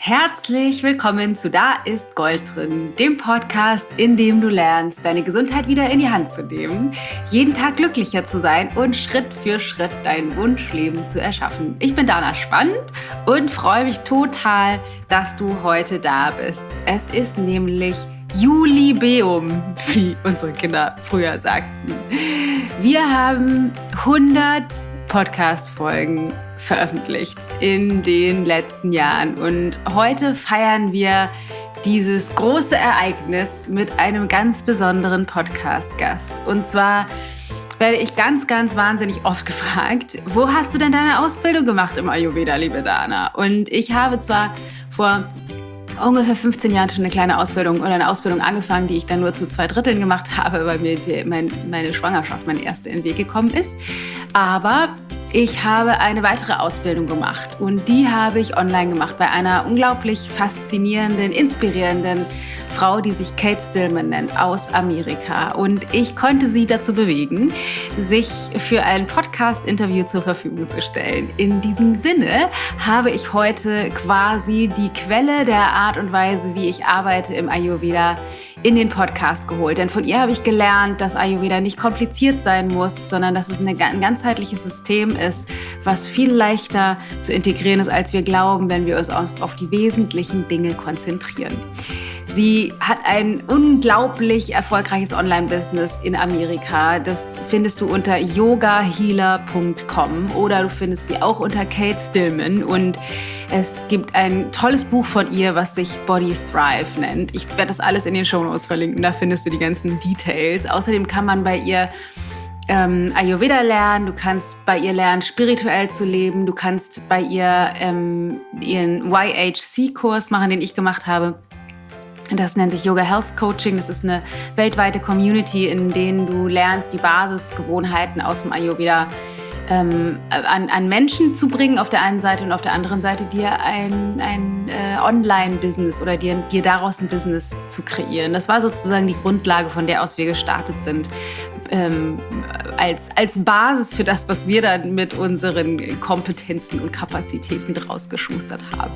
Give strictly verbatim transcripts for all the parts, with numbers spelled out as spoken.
Herzlich willkommen zu Da ist Gold drin, dem Podcast, in dem du lernst, deine Gesundheit wieder in die Hand zu nehmen, jeden Tag glücklicher zu sein und Schritt für Schritt dein Wunschleben zu erschaffen. Ich bin Dana Schwand und freue mich total, dass du heute da bist. Es ist nämlich Julibeum, wie unsere Kinder früher sagten. Wir haben hundert Podcast-Folgen veröffentlicht in den letzten Jahren. Und heute feiern wir dieses große Ereignis mit einem ganz besonderen Podcast-Gast. Und zwar werde ich ganz, ganz wahnsinnig oft gefragt, wo hast du denn deine Ausbildung gemacht im Ayurveda, liebe Dana? Und ich habe zwar vor ungefähr fünfzehn Jahren schon eine kleine Ausbildung oder eine Ausbildung angefangen, die ich dann nur zu zwei Dritteln gemacht habe, weil mir die, mein, meine Schwangerschaft, meine erste, in den Weg gekommen ist. Aber ich habe eine weitere Ausbildung gemacht und die habe ich online gemacht bei einer unglaublich faszinierenden, inspirierenden Frau, die sich Kate Stillman nennt, aus Amerika. Und ich konnte sie dazu bewegen, sich für ein Podcast-Interview zur Verfügung zu stellen. In diesem Sinne habe ich heute quasi die Quelle der Art und Weise, wie ich arbeite im Ayurveda, in den Podcast geholt. Denn von ihr habe ich gelernt, dass Ayurveda nicht kompliziert sein muss, sondern dass es ein ganzheitliches System ist, was viel leichter zu integrieren ist, als wir glauben, wenn wir uns auf die wesentlichen Dinge konzentrieren. Sie hat ein unglaublich erfolgreiches Online-Business in Amerika. Das findest du unter yoga healer punkt com oder du findest sie auch unter Kate Stillman. Und es gibt ein tolles Buch von ihr, was sich Body Thrive nennt. Ich werde das alles in den Shownotes verlinken, da findest du die ganzen Details. Außerdem kann man bei ihr ähm, Ayurveda lernen, du kannst bei ihr lernen, spirituell zu leben, du kannst bei ihr ähm, ihren Y H C-Kurs machen, den ich gemacht habe. Das nennt sich Yoga Health Coaching. Das ist eine weltweite Community, in denen du lernst, die Basisgewohnheiten aus dem Ayurveda ähm, an, an Menschen zu bringen auf der einen Seite und auf der anderen Seite dir ein, ein äh, Online-Business oder dir, dir daraus ein Business zu kreieren. Das war sozusagen die Grundlage, von der aus wir gestartet sind, ähm, als, als Basis für das, was wir dann mit unseren Kompetenzen und Kapazitäten draus geschustert haben.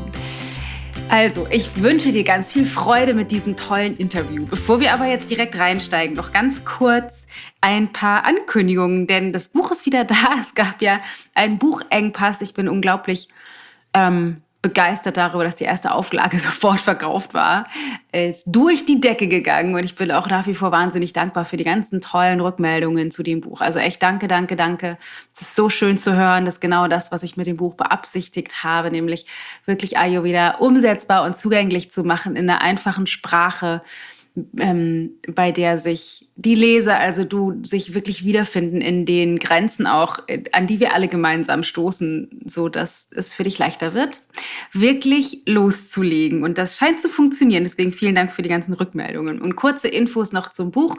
Also, ich wünsche dir ganz viel Freude mit diesem tollen Interview. Bevor wir aber jetzt direkt reinsteigen, noch ganz kurz ein paar Ankündigungen, denn das Buch ist wieder da. Es gab ja einen Buchengpass. Ich bin unglaublich ähm, begeistert darüber, dass die erste Auflage sofort verkauft war. Ist durch die Decke gegangen und ich bin auch nach wie vor wahnsinnig dankbar für die ganzen tollen Rückmeldungen zu dem Buch. Also echt danke, danke, danke. Es ist so schön zu hören, dass genau das, was ich mit dem Buch beabsichtigt habe, nämlich wirklich Ayurveda umsetzbar und zugänglich zu machen in einer einfachen Sprache, Ähm, bei der sich die Leser, also du, sich wirklich wiederfinden in den Grenzen auch, an die wir alle gemeinsam stoßen, so dass es für dich leichter wird, wirklich loszulegen. Und das scheint zu funktionieren. Deswegen vielen Dank für die ganzen Rückmeldungen. Und kurze Infos noch zum Buch.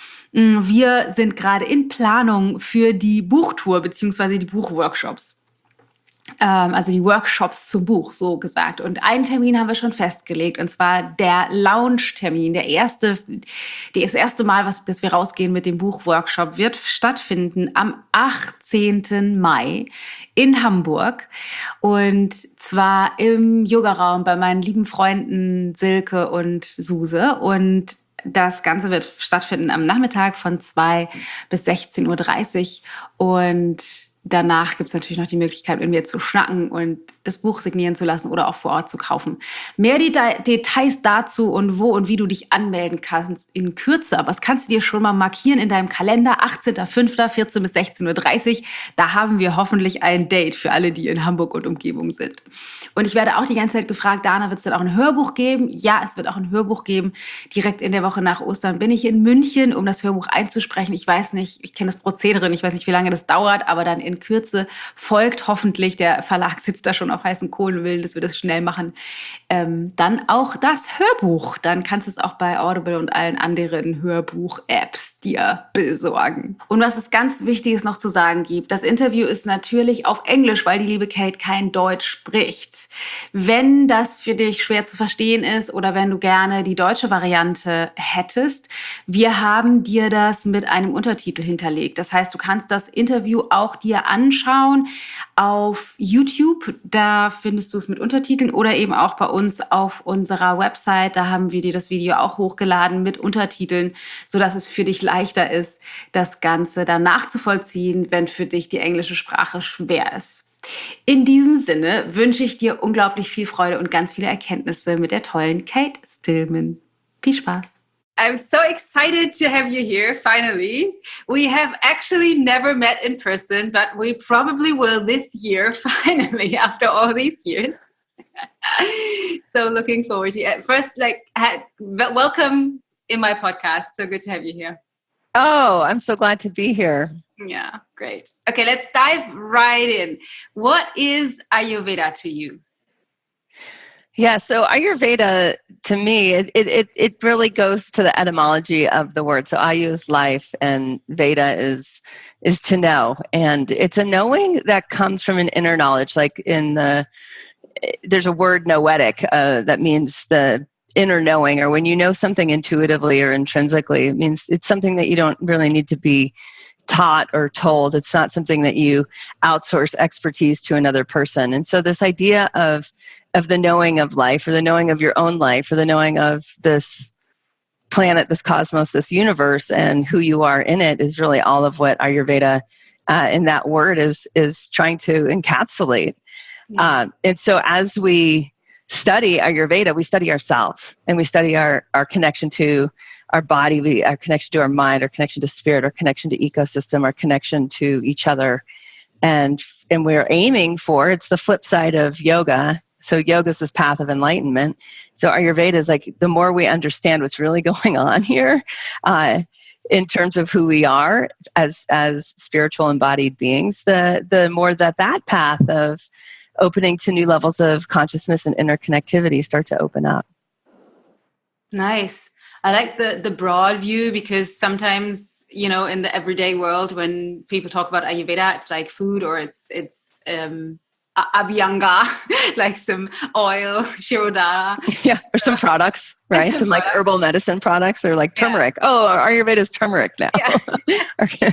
Wir sind gerade in Planung für die Buchtour bzw. die Buchworkshops. Also die Workshops zum Buch, so gesagt. Und einen Termin haben wir schon festgelegt, und zwar der Launch-Termin. Der erste, das erste Mal, was, dass wir rausgehen mit dem Buchworkshop, wird stattfinden am achtzehnten Mai in Hamburg. Und zwar im Yogaraum bei meinen lieben Freunden Silke und Suse. Und das Ganze wird stattfinden am Nachmittag von zwei bis sechzehn Uhr dreißig. Und danach gibt es natürlich noch die Möglichkeit, mit mir zu schnacken und das Buch signieren zu lassen oder auch vor Ort zu kaufen. Mehr Deta- Details dazu und wo und wie du dich anmelden kannst in Kürze. Aber das kannst du dir schon mal markieren in deinem Kalender. achtzehnten fünften vierzehn bis sechzehn Uhr dreißig. Da haben wir hoffentlich ein Date für alle, die in Hamburg und Umgebung sind. Und ich werde auch die ganze Zeit gefragt, Dana, wird es denn auch ein Hörbuch geben? Ja, es wird auch ein Hörbuch geben. Direkt in der Woche nach Ostern bin ich in München, um das Hörbuch einzusprechen. Ich weiß nicht, ich kenne das Prozedere, ich weiß nicht, wie lange das dauert, aber dann in Kürze folgt hoffentlich, der Verlag sitzt da schon auf heißen Kohlen, will, dass wir das schnell machen, ähm, dann auch das Hörbuch. Dann kannst du es auch bei Audible und allen anderen Hörbuch-Apps dir besorgen. Und was es ganz Wichtiges noch zu sagen gibt, das Interview ist natürlich auf Englisch, weil die liebe Kate kein Deutsch spricht. Wenn das für dich schwer zu verstehen ist oder wenn du gerne die deutsche Variante hättest, wir haben dir das mit einem Untertitel hinterlegt. Das heißt, du kannst das Interview auch dir anschauen auf YouTube. Da Da findest du es mit Untertiteln oder eben auch bei uns auf unserer Website. Da haben wir dir das Video auch hochgeladen mit Untertiteln, sodass es für dich leichter ist, das Ganze dann nachzuvollziehen, wenn für dich die englische Sprache schwer ist. In diesem Sinne wünsche ich dir unglaublich viel Freude und ganz viele Erkenntnisse mit der tollen Kate Stillman. Viel Spaß! I'm so excited to have you here, finally. We have actually never met in person, but we probably will this year, finally, after all these years. So looking forward to it. First, like, had, welcome in my podcast. So good to have you here. Oh, I'm so glad to be here. Yeah, great. Okay, let's dive right in. What is Ayurveda to you? Yeah, so Ayurveda, to me, it, it, it really goes to the etymology of the word. So Ayu is life and Veda is is to know. And it's a knowing that comes from an inner knowledge. Like in the, there's a word noetic uh, that means the inner knowing, or when you know something intuitively or intrinsically, it means it's something that you don't really need to be taught or told. It's not something that you outsource expertise to another person. And so this idea of of the knowing of life, or the knowing of your own life, or the knowing of this planet, this cosmos, this universe, and who you are in it is really all of what Ayurveda uh, in that word is is trying to encapsulate. Yeah. Um, and so as we study Ayurveda, we study ourselves, and we study our, our connection to our body, we, our connection to our mind, our connection to spirit, our connection to ecosystem, our connection to each other. And, and we're aiming for, it's the flip side of yoga. So yoga is this path of enlightenment. So Ayurveda is like, the more we understand what's really going on here, uh, in terms of who we are as as spiritual embodied beings, the the more that that path of opening to new levels of consciousness and interconnectivity start to open up. Nice. I like the the broad view, because sometimes, you know, in the everyday world, when people talk about Ayurveda, it's like food, or it's it's um Abhyanga, like some oil, Shirodhara. Yeah, or some products, right? Some, some like herbal medicine products, or like turmeric. Yeah. Oh, Ayurveda is turmeric now. Yeah. Okay.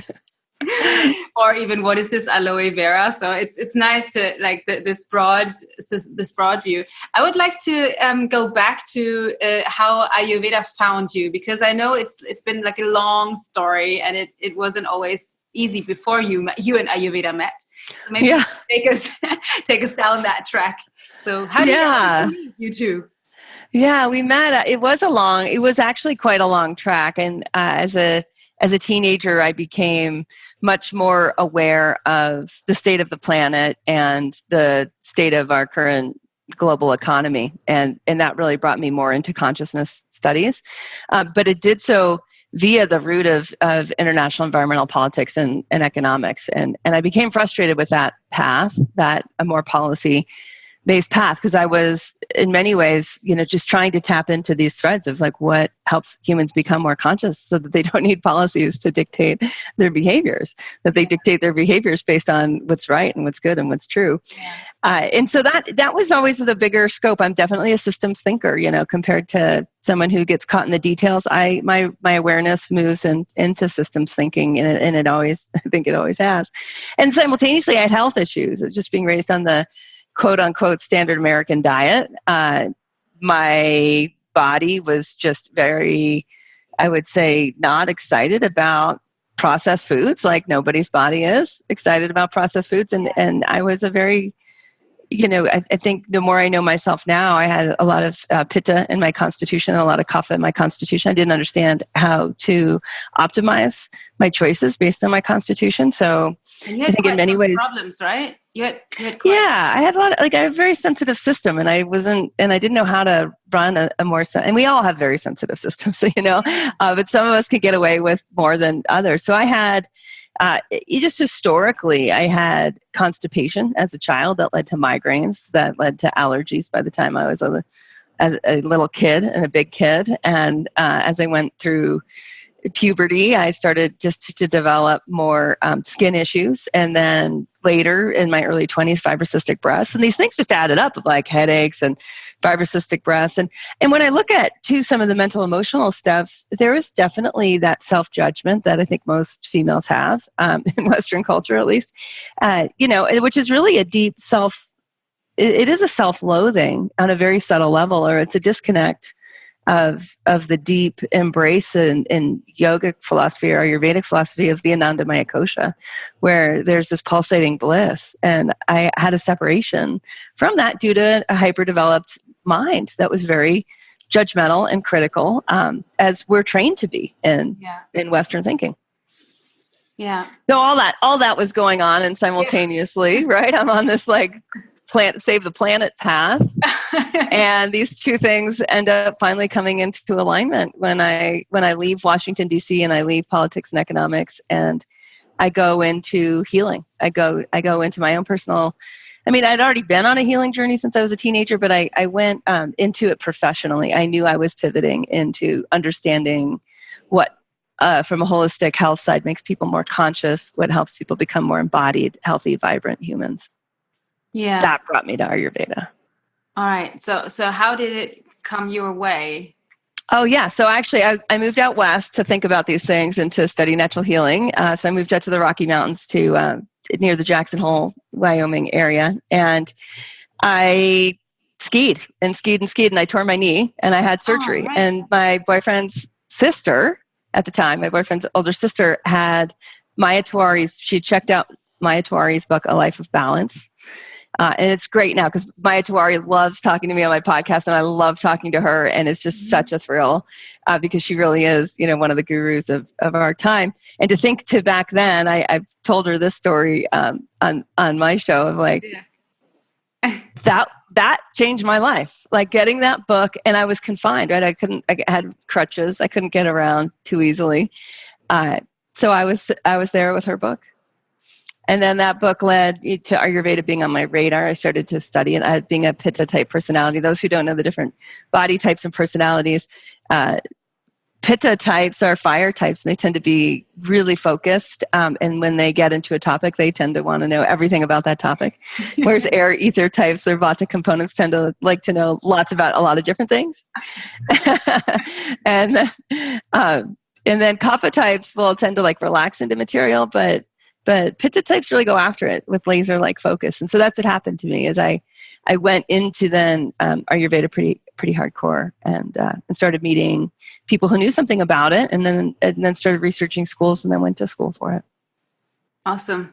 Or even, what is this, aloe vera? So it's it's nice to like the, this broad this broad view. I would like to um, go back to uh, how Ayurveda found you, because I know it's it's been like a long story, and it, it wasn't always easy before you you and Ayurveda met. So maybe yeah. take us take us down that track. So how did yeah. you, you two? Yeah, we met. It was a long. It was actually quite a long track, and uh, as a as a teenager, I became much more aware of the state of the planet and the state of our current global economy, and and that really brought me more into consciousness studies. Uh, but it did so via the route of, of international environmental politics and, and economics. And, and I became frustrated with that path, that a more policy-based path, because I was, in many ways, you know, just trying to tap into these threads of like what helps humans become more conscious, so that they don't need policies to dictate their behaviors, that they dictate their behaviors based on what's right and what's good and what's true. Yeah. Uh, and so that that was always the bigger scope. I'm definitely a systems thinker, you know, compared to someone who gets caught in the details. I my my awareness moves in, into systems thinking, and it, and it always, I think it always has. And simultaneously, I had health issues, just being raised on the quote unquote standard American diet. Uh, my body was just very, I would say, not excited about processed foods, like nobody's body is excited about processed foods. And, and I was a very, you know, I, I think the more I know myself now, I had a lot of uh, pitta in my constitution, a lot of kapha in my constitution. I didn't understand how to optimize my choices based on my constitution. So and you had I think in many ways problems, right? You had, you had quite yeah, I had a lot of, like, I have a very sensitive system, and I wasn't, and I didn't know how to run a, a more, sen- and we all have very sensitive systems, so, you know, uh, but some of us can get away with more than others. So I had, uh, it just historically, I had constipation as a child that led to migraines, that led to allergies by the time I was a, as a little kid and a big kid. And uh, as I went through puberty, I started just to, to develop more um, skin issues. And then later in my early twenties, fibrocystic breasts. And these things just added up, of like headaches and fibrocystic breasts. And, and when I look at too, some of the mental emotional stuff, there is definitely that self-judgment that I think most females have, um, in Western culture at least, uh, you know, which is really a deep self it, it is a self-loathing on a very subtle level, or it's a disconnect of of the deep embrace in, in yogic philosophy or Ayurvedic philosophy of the Anandamaya Kosha, where there's this pulsating bliss. And I had a separation from that due to a hyper-developed mind that was very judgmental and critical, um, as we're trained to be in Yeah. in Western thinking. Yeah. So all that all that was going on, and simultaneously, yeah. right? I'm on this like plant save the planet path. And these two things end up finally coming into alignment when I when I leave Washington, D C, and I leave politics and economics, and I go into healing. I go I go into my own personal, I mean, I'd already been on a healing journey since I was a teenager, but I, I went um, into it professionally. I knew I was pivoting into understanding what, uh, from a holistic health side, makes people more conscious, what helps people become more embodied, healthy, vibrant humans. Yeah. That brought me to Ayurveda. All right. So, so how did it come your way? Oh, yeah. So actually, I, I moved out west to think about these things and to study natural healing. Uh, so I moved out to the Rocky Mountains to uh, near the Jackson Hole, Wyoming area. And I skied and skied and skied, and I tore my knee, and I had surgery. Oh, right. And my boyfriend's sister at the time, my boyfriend's older sister, had Maya Tawari's, she checked out Maya Tawari's book, A Life of Balance. Uh, and it's great now because Maya Tawari loves talking to me on my podcast, and I love talking to her, and it's just mm-hmm. such a thrill uh, because she really is, you know, one of the gurus of, of our time. And to think to back then, I, I've told her this story um, on on my show of like yeah. that that changed my life. Like getting that book, and I was confined, right? I couldn't, I had crutches, I couldn't get around too easily. Uh, so I was I was there with her book. And then that book led to Ayurveda being on my radar. I started to study it. I, being a Pitta type personality. Those who don't know the different body types and personalities, uh, Pitta types are fire types, and they tend to be really focused. Um, and when they get into a topic, they tend to want to know everything about that topic. Whereas air ether types, their Vata components tend to like to know lots about a lot of different things. and um, and then Kapha types will tend to like relax into material, but But Pitta types really go after it with laser-like focus. And so that's what happened to me as I, I went into then um, Ayurveda pretty pretty hardcore and uh, and started meeting people who knew something about it, and then and then started researching schools, and then went to school for it. Awesome.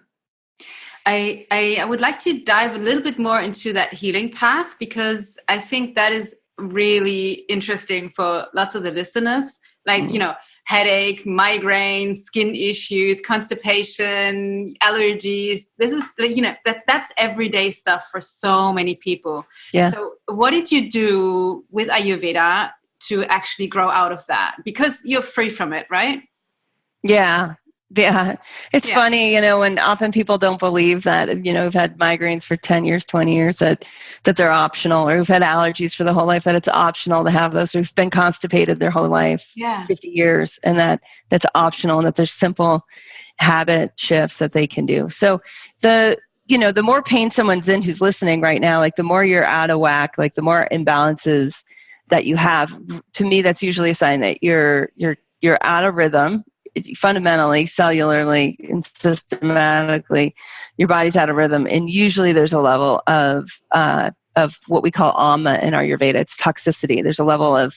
I, I I would like to dive a little bit more into that healing path, because I think that is really interesting for lots of the listeners. Like, mm. you know, headache, migraine, skin issues, constipation, allergies. This is, you know, that that's everyday stuff for so many people. Yeah. So what did you do with Ayurveda to actually grow out of that? Because you're free from it, right? Yeah. Yeah. It's yeah. funny, you know, when often people don't believe that, you know, who've had migraines for ten years, twenty years, that, that they're optional, or who've had allergies for the whole life, that it's optional to have those, or who've been constipated their whole life, yeah. fifty years, and that that's optional, and that there's simple habit shifts that they can do. So the, you know, the more pain someone's in who's listening right now, like the more you're out of whack, like the more imbalances that you have, to me, that's usually a sign that you're, you're, you're out of rhythm. Fundamentally, cellularly, and systematically, your body's out of rhythm. And usually there's a level of uh, of what we call ama in Ayurveda. It's toxicity. There's a level of,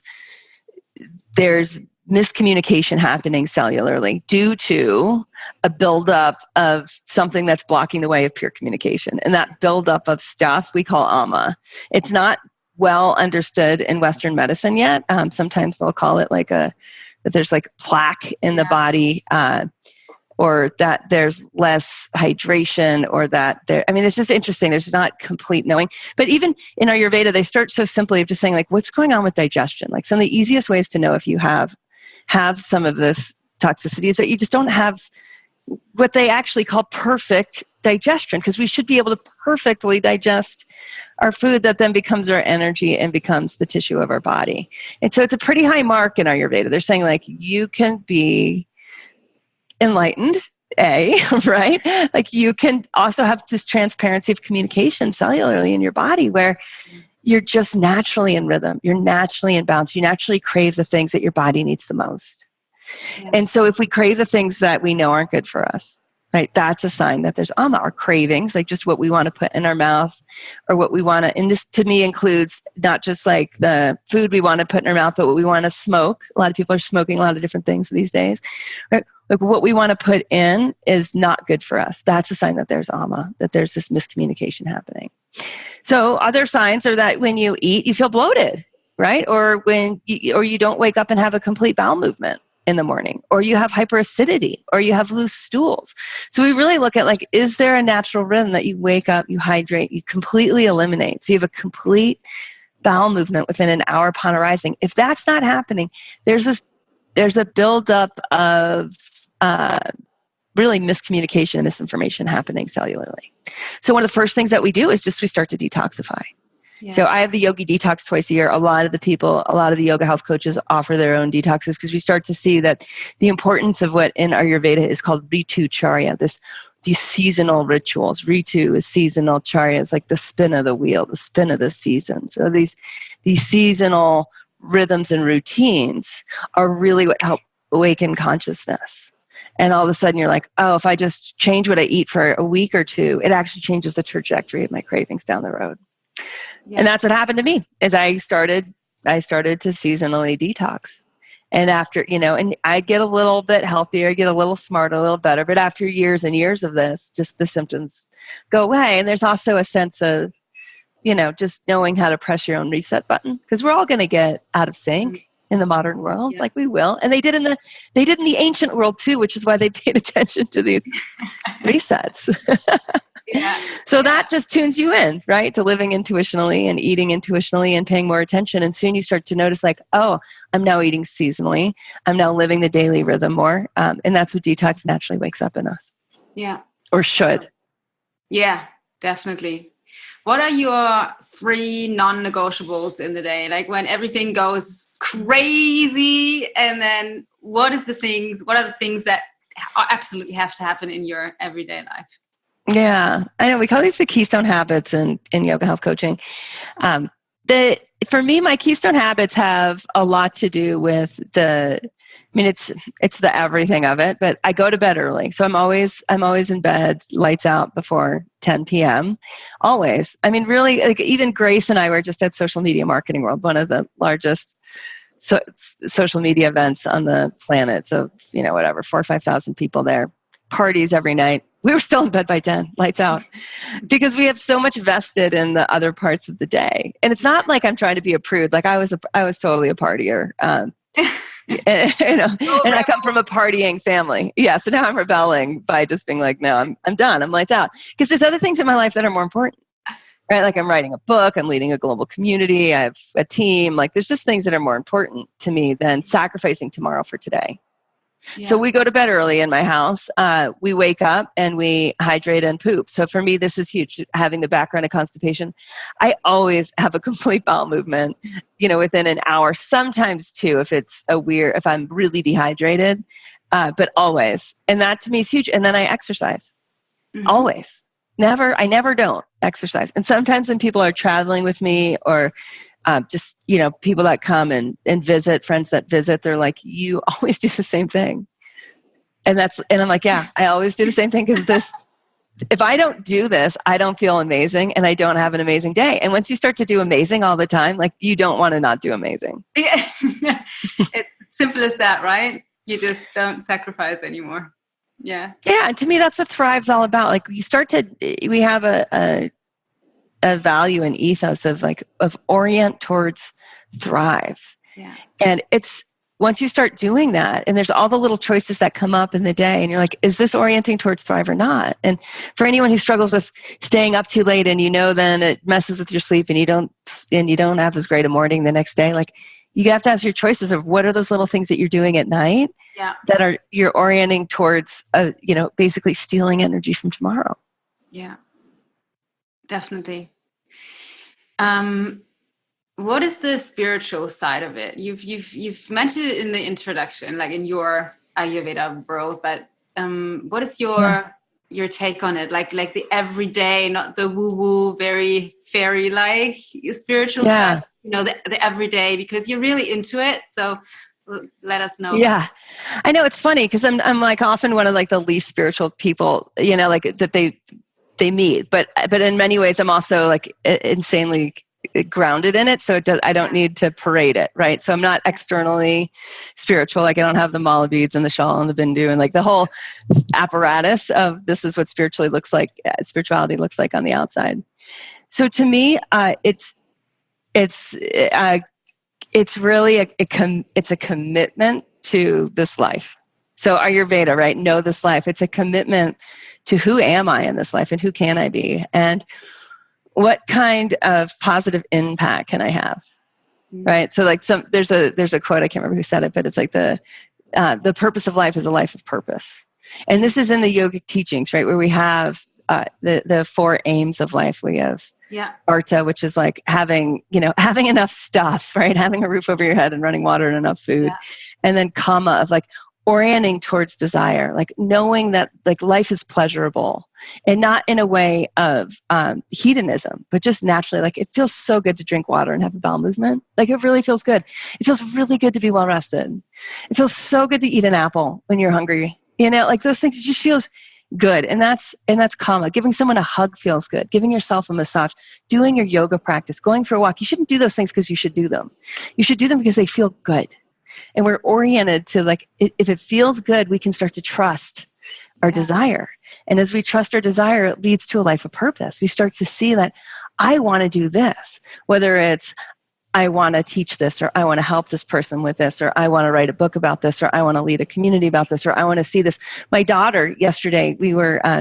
there's miscommunication happening cellularly due to a buildup of something that's blocking the way of pure communication. And that buildup of stuff we call ama. It's not well understood in Western medicine yet. Um, sometimes they'll call it like a, that there's like plaque in the body, uh, or that there's less hydration, or that there, I mean, it's just interesting. There's not complete knowing. But even in Ayurveda, they start so simply of just saying like, what's going on with digestion? Like some of the easiest ways to know if you have, have some of this toxicity is that you just don't have what they actually call perfect digestion, because we should be able to perfectly digest our food that then becomes our energy and becomes the tissue of our body. And so it's a pretty high mark in Ayurveda. They're saying like, you can be enlightened, A, right? Like you can also have this transparency of communication cellularly in your body where you're just naturally in rhythm. You're naturally in balance. You naturally crave the things that your body needs the most. Yeah. And so if we crave the things that we know aren't good for us, right? That's a sign that there's ama, our cravings, like just what we want to put in our mouth or what we want to, and this to me includes not just like the food we want to put in our mouth, but what we want to smoke. A lot of people are smoking a lot of different things these days, right? Like what we want to put in is not good for us. That's a sign that there's ama, that there's this miscommunication happening. So other signs are that when you eat, you feel bloated, right? Or when you, or you don't wake up and have a complete bowel movement in the morning, or you have hyperacidity, or you have loose stools. So we really look at like, is there a natural rhythm that you wake up, you hydrate, you completely eliminate? So you have a complete bowel movement within an hour upon arising. If that's not happening, there's this, there's a buildup of uh, really miscommunication and misinformation happening cellularly. So one of the first things that we do is just we start to detoxify. Yeah. So I have the Yogi Detox twice a year. A lot of the people, a lot of the yoga health coaches offer their own detoxes because we start to see that the importance of what in Ayurveda is called Ritu Charya, this these seasonal rituals. Ritu is seasonal, Charya is like the spin of the wheel, the spin of the season. So these these seasonal rhythms and routines are really what help awaken consciousness. And all of a sudden you're like, oh, if I just change what I eat for a week or two, it actually changes the trajectory of my cravings down the road. Yeah. And that's what happened to me is I started, I started to seasonally detox. And after, you know, and I get a little bit healthier, get a little smarter, a little better. But after years and years of this, just the symptoms go away. And there's also a sense of, you know, just knowing how to press your own reset button because we're all going to get out of sync mm-hmm. in the modern world, yeah. like we will. And they did in the, they did in the ancient world too, which is why they paid attention to the resets. Yeah. So yeah. that just tunes you in, right, to living intuitionally and eating intuitionally and paying more attention. And soon you start to notice like, oh, I'm now eating seasonally. I'm now living the daily rhythm more. Um, and that's what detox naturally wakes up in us. Yeah. Or should. Yeah, definitely. What are your three non-negotiables in the day? Like when everything goes crazy and then what is the things, what are the things that absolutely have to happen in your everyday life? Yeah, I know. We call these the keystone habits in, in yoga health coaching. Um, the for me, my keystone habits have a lot to do with the. I mean, it's it's the everything of it. But I go to bed early, so I'm always I'm always in bed, lights out before ten p.m. Always. I mean, really, like even Grace and I were just at Social Media Marketing World, one of the largest so, social media events on the planet. So you know, whatever, four or five thousand people there, parties every night. We were still in bed by ten, lights out, because we have so much vested in the other parts of the day. And it's not like I'm trying to be a prude. Like I was, a, I was totally a partier. Um, and, you know, and I come from a partying family. Yeah. So now I'm rebelling by just being like, no, I'm, I'm done. I'm lights out. Because there's other things in my life that are more important, right? Like I'm writing a book, I'm leading a global community, I have a team. Like there's just things that are more important to me than sacrificing tomorrow for today. Yeah. So we go to bed early in my house. Uh, we wake up and we hydrate and poop. So for me, this is huge. Having the background of constipation, I always have a complete bowel movement, you know, within an hour, sometimes two, if it's a weird, if I'm really dehydrated, uh, but always. And that to me is huge. And then I exercise, mm-hmm. always. Never, I never don't exercise. And sometimes when people are traveling with me or Um, just, you know, people that come and, and visit, friends that visit, they're like, you always do the same thing. And that's, and I'm like, yeah, I always do the same thing because this, if I don't do this, I don't feel amazing and I don't have an amazing day. And once you start to do amazing all the time, like you don't want to not do amazing. Yeah. It's simple as that, right? You just don't sacrifice anymore. Yeah. Yeah. And to me, that's what Thrive's all about. Like you start to, we have a, a a value and ethos of like, of orient towards thrive. Yeah. And it's, once you start doing that and there's all the little choices that come up in the day and you're like, is this orienting towards thrive or not? And for anyone who struggles with staying up too late and you know, then it messes with your sleep and you don't, and you don't have as great a morning the next day, like you have to ask your choices of what are those little things that you're doing at night yeah. that are, you're orienting towards, a, you know, basically stealing energy from tomorrow. Yeah. Definitely. Um, what is the spiritual side of it? You've you've you've mentioned it in the introduction, like in your Ayurveda world, but um, what is your yeah. your take on it? Like like the everyday, not the woo woo, very fairy like spiritual yeah. side. You know, the the everyday because you're really into it. So let us know. Yeah, I know it's funny because I'm I'm like often one of like the least spiritual people, you know, like that they they meet. But but in many ways, I'm also like insanely grounded in it. So it does, I don't need to parade it, right? So I'm not externally spiritual. Like I don't have the mala beads and the shawl and the bindu and like the whole apparatus of this is what spiritually looks like, spirituality looks like on the outside. So to me, uh, it's it's uh, it's really a, a com- it's a commitment to this life. So Ayurveda, right? Know this life. It's a commitment to who am I in this life and who can I be and what kind of positive impact can I have, right? So like some there's a there's a quote, I can't remember who said it, but it's like the uh, the purpose of life is a life of purpose, and this is in the yogic teachings, right? Where we have uh, the the four aims of life. We have yeah. Arta, which is like having you know having enough stuff, right? Having a roof over your head and running water and enough food, yeah. and then Kama of like orienting towards desire, like knowing that like life is pleasurable and not in a way of um, hedonism, but just naturally, like it feels so good to drink water and have a bowel movement. Like it really feels good. It feels really good to be well rested. It feels so good to eat an apple when you're hungry. You know, like those things, it just feels good. And that's, and that's Kama. Giving someone a hug feels good. Giving yourself a massage, doing your yoga practice, going for a walk. You shouldn't do those things because you should do them. You should do them because they feel good. And we're oriented to like, if it feels good, we can start to trust our yeah. desire. And as we trust our desire, it leads to a life of purpose. We start to see that I want to do this, whether it's I want to teach this, or I want to help this person with this, or I want to write a book about this, or I want to lead a community about this, or I want to see this. My daughter, yesterday, we were, uh,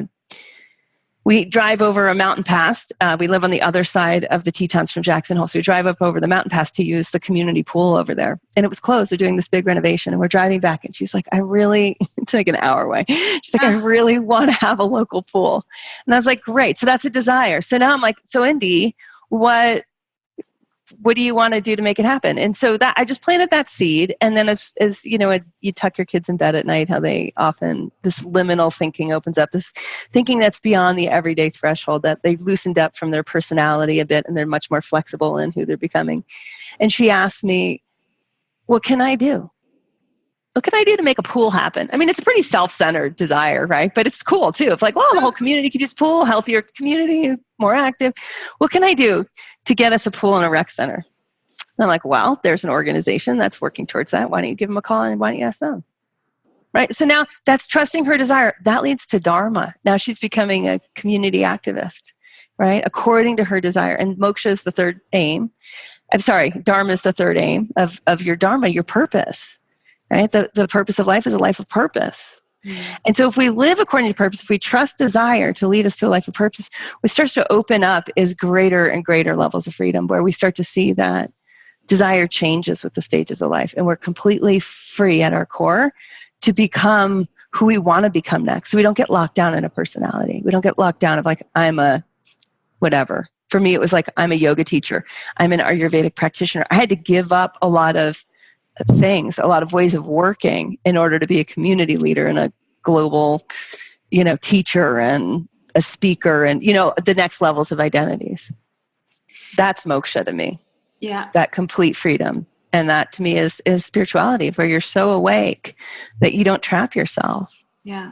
we drive over a mountain pass. Uh, we live on the other side of the Tetons from Jackson Hole. So we drive up over the mountain pass to use the community pool over there. And it was closed. They're doing this big renovation. And we're driving back. And she's like, I really, it's like an hour away. She's like, I really want to have a local pool. And I was like, great. So that's a desire. So now I'm like, so Indy, what, what do you want to do to make it happen? And so that I just planted that seed. And then as, as you know, you tuck your kids in bed at night, how they often, this liminal thinking opens up, this thinking that's beyond the everyday threshold, that they've loosened up from their personality a bit and they're much more flexible in who they're becoming. And she asked me, what can I do? What can I do to make a pool happen? I mean, it's a pretty self-centered desire, right? But it's cool too. It's like, well, the whole community could use pool, healthier community, more active. What can I do to get us a pool and a rec center? And I'm like, well, there's an organization that's working towards that. Why don't you give them a call and why don't you ask them? Right? So now that's trusting her desire. That leads to Dharma. Now she's becoming a community activist, right? According to her desire. And moksha is the third aim. I'm sorry, Dharma is the third aim of, of your Dharma, your purpose. Right? The, the purpose of life is a life of purpose. Mm. And so if we live according to purpose, if we trust desire to lead us to a life of purpose, we start to open up is greater and greater levels of freedom, where we start to see that desire changes with the stages of life. And we're completely free at our core to become who we want to become next. So we don't get locked down in a personality. We don't get locked down of like, I'm a whatever. For me, it was like, I'm a yoga teacher. I'm an Ayurvedic practitioner. I had to give up a lot of things, a lot of ways of working in order to be a community leader and a global, you know, teacher and a speaker and, you know, the next levels of identities. That's moksha to me. Yeah. That complete freedom. And that to me is, is spirituality, where you're so awake that you don't trap yourself. Yeah.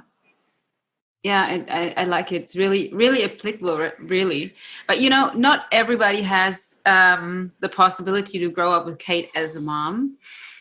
Yeah, I, I, I like it. It's really, really applicable, really. But, you know, not everybody has um, the possibility to grow up with Kate as a mom.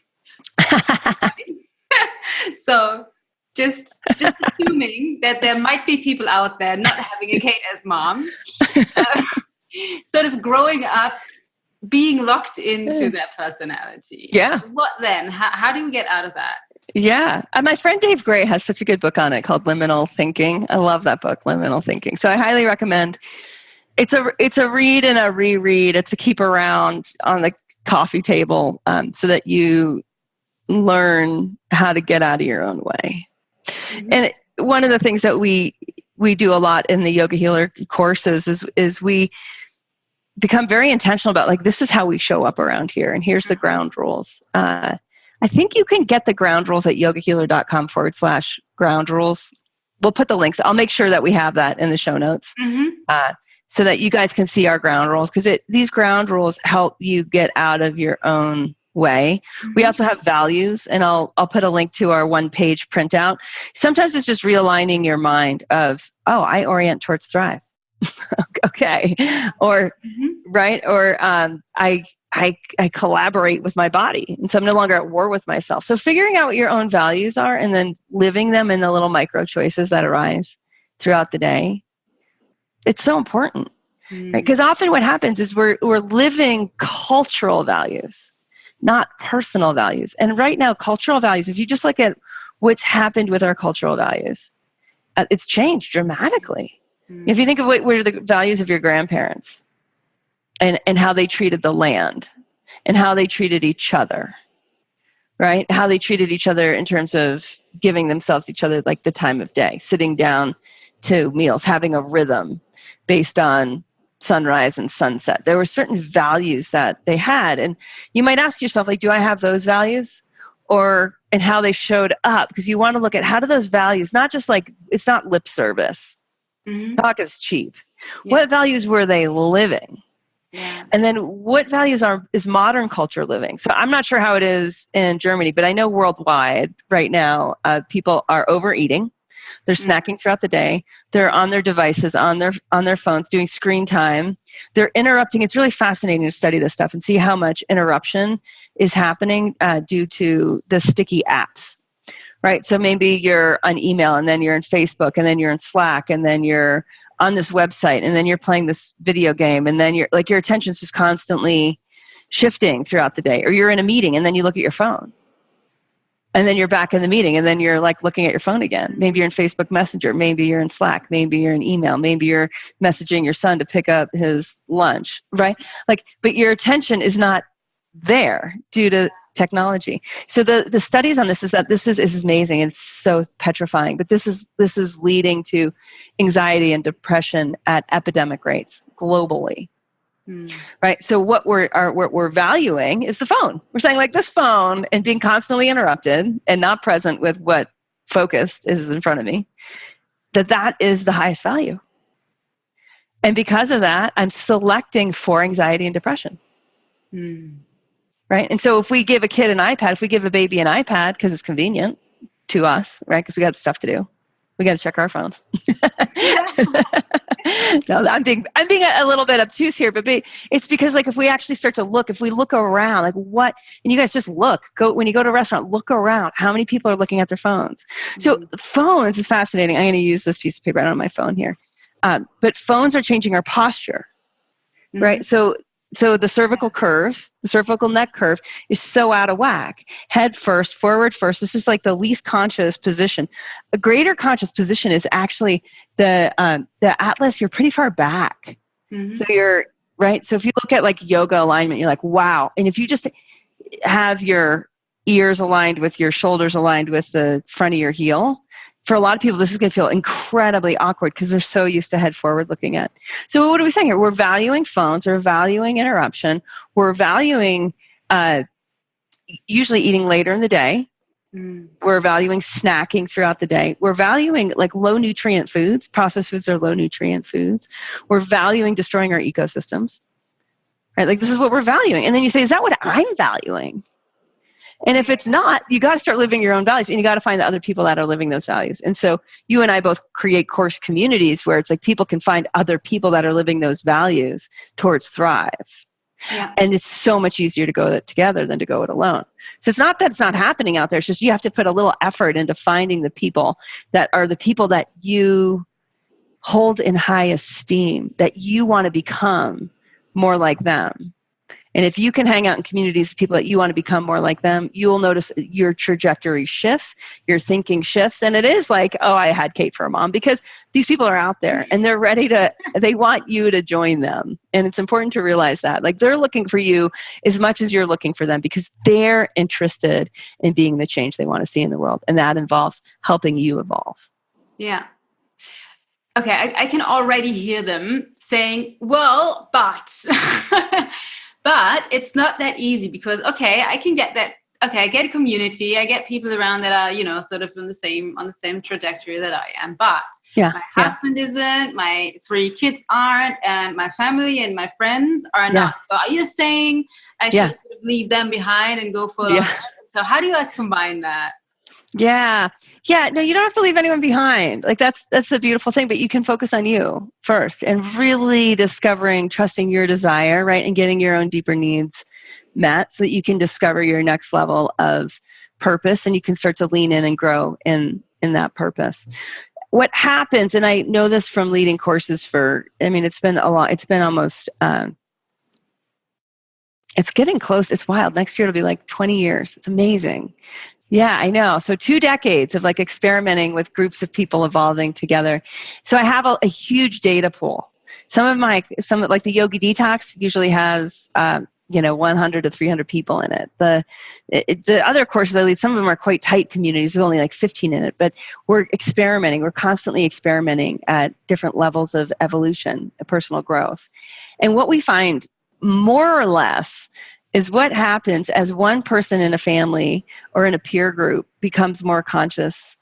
So just just assuming that there might be people out there not having a Kate as mom, uh, sort of growing up being locked into their personality. Yeah. So what then? How, how do we get out of that? Yeah. Uh, my friend Dave Gray has such a good book on it called Liminal Thinking. I love that book, Liminal Thinking. So I highly recommend. It's a it's a read and a reread. It's a keep around on the coffee table um, so that you learn how to get out of your own way. Mm-hmm. And it, one of the things that we we do a lot in the Yoga Healer courses is is we become very intentional about like, this is how we show up around here, and here's the ground rules. Uh, I think you can get the ground rules at yogahealer.com forward slash ground rules. We'll put the links. I'll make sure that we have that in the show notes. Mm-hmm. Uh, so that you guys can see our ground rules, because it these ground rules help you get out of your own way. Mm-hmm. We also have values, and I'll I'll put a link to our one-page printout. Sometimes it's just realigning your mind of, oh, I orient towards thrive. Okay. Or, Mm-hmm. right. Or um, I, I, I collaborate with my body, and so I'm no longer at war with myself. So figuring out what your own values are and then living them in the little micro choices that arise throughout the day. It's so important, mm. right? Because often what happens is we're, we're living cultural values, not personal values. And right now, cultural values, if you just look at what's happened with our cultural values, uh, it's changed dramatically. If you think of what were the values of your grandparents and, and how they treated the land and how they treated each other, right? How they treated each other in terms of giving themselves each other like the time of day, sitting down to meals, having a rhythm based on sunrise and sunset. There were certain values that they had. And you might ask yourself, like, do I have those values? Or, and how they showed up? Because you want to look at how do those values, not just like, it's not lip service. Mm-hmm. Talk is cheap. Yeah. What values were they living? Yeah. And then what values are is modern culture living? So I'm not sure how it is in Germany, but I know worldwide right now, uh, people are overeating. They're Mm. snacking throughout the day. They're on their devices, on their on their phones, doing screen time. They're interrupting. It's really fascinating to study this stuff and see how much interruption is happening uh, due to the sticky apps. Right. So maybe you're on email, and then you're in Facebook, and then you're in Slack, and then you're on this website, and then you're playing this video game, and then you're like your attention's just constantly shifting throughout the day. Or you're in a meeting, and then you look at your phone, and then you're back in the meeting, and then you're like looking at your phone again. Maybe you're in Facebook Messenger, maybe you're in Slack, maybe you're in email, maybe you're messaging your son to pick up his lunch, right? Like, but your attention is not there due to technology. So the, the studies on this is that this is, is amazing. It's so petrifying, but this is this is leading to anxiety and depression at epidemic rates globally. Mm. Right. So what we're are, what we're valuing is the phone. We're saying like this phone and being constantly interrupted and not present with what focused is in front of me, that that is the highest value. And because of that, I'm selecting for anxiety and depression. Mm. Right. And so if we give a kid an iPad, if we give a baby an iPad, because it's convenient to us, right? Because we got stuff to do. We got to check our phones. No, I'm being, I'm being a, a little bit obtuse here, but be, it's because like if we actually start to look, if we look around, like what, and you guys just look, go when you go to a restaurant, look around, how many people are looking at their phones? Mm-hmm. So phones is fascinating. I'm going to use this piece of paper. I don't have my phone here. Um, but phones are changing our posture, mm-hmm. right? So So the cervical curve, the cervical neck curve is so out of whack. Head first, forward first. This is like the least conscious position. A greater conscious position is actually the um, the atlas. You're pretty far back. Mm-hmm. So you're, right? So if you look at like yoga alignment, you're like, wow. And if you just have your ears aligned with your shoulders aligned with the front of your heel, for a lot of people, this is going to feel incredibly awkward because they're so used to head forward looking at. So what are we saying here? We're valuing phones. We're valuing interruption. We're valuing uh, usually eating later in the day. Mm. We're valuing snacking throughout the day. We're valuing like low nutrient foods. Processed foods are low nutrient foods. We're valuing destroying our ecosystems. Right? Like this is what we're valuing. And then you say, is that what I'm valuing? And if it's not, you got to start living your own values, and you got to find the other people that are living those values. And so you and I both create course communities where it's like people can find other people that are living those values towards thrive. Yeah. And it's so much easier to go together than to go it alone. So it's not that it's not happening out there. It's just you have to put a little effort into finding the people that are the people that you hold in high esteem, that you want to become more like them. And if you can hang out in communities of people that you want to become more like them, you will notice your trajectory shifts, your thinking shifts. And it is like, oh, I had Kate for a mom, because these people are out there and they're ready to, they want you to join them. And it's important to realize that. Like they're looking for you as much as you're looking for them, because they're interested in being the change they want to see in the world. And that involves helping you evolve. Yeah. Okay. I, I can already hear them saying, well, but... But it's not that easy because, okay, I can get that. Okay, I get a community. I get people around that are, you know, sort of on the same on the same trajectory that I am. But yeah, my yeah. husband isn't, my three kids aren't, and my family and my friends are yeah. not. So are you saying I should yeah. sort of leave them behind and go full Yeah. on. So how do you like combine that? Yeah. Yeah. No, you don't have to leave anyone behind. Like that's, that's the beautiful thing, but you can focus on you first and really discovering, trusting your desire, right? And getting your own deeper needs met so that you can discover your next level of purpose and you can start to lean in and grow in, in that purpose. What happens, and I know this from leading courses for, I mean, it's been a lot, it's been almost, um, it's getting close. It's wild. Next year it'll be like twenty years. It's amazing. Yeah, I know. So two decades of like experimenting with groups of people evolving together. So I have a, a huge data pool. Some of my, some like the Yogi Detox usually has, um, you know, one hundred to three hundred people in it. The it, the other courses I lead, some of them are quite tight communities. There's only like fifteen in it, but we're experimenting. We're constantly experimenting at different levels of evolution, personal growth. And what we find more or less is what happens as one person in a family or in a peer group becomes more conscious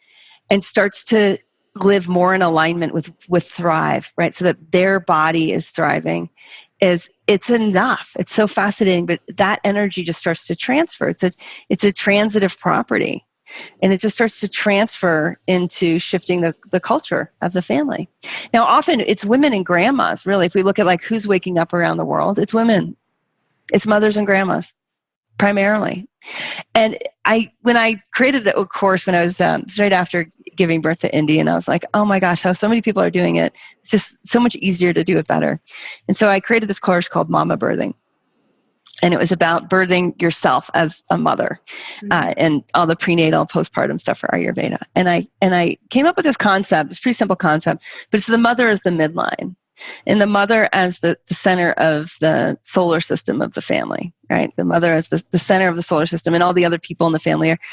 and starts to live more in alignment with, with thrive, right? So that their body is thriving, is it's enough. It's so fascinating, but that energy just starts to transfer. It's a, it's a transitive property. And it just starts to transfer into shifting the, the culture of the family. Now, often it's women and grandmas, really. If we look at like who's waking up around the world, it's women. It's mothers and grandmas, primarily. And I, when I created the course, when I was um, straight after giving birth to Indy, and I was like, oh my gosh, how so many people are doing it. It's just so much easier to do it better. And so I created this course called Mama Birthing. And it was about birthing yourself as a mother, mm-hmm. uh, and all the prenatal, postpartum stuff for Ayurveda. And I and I came up with this concept. It's a pretty simple concept, but it's the mother as the midline, and the mother as the, the center of the solar system of the family, right? The mother as the, the center of the solar system, and all the other people in the family are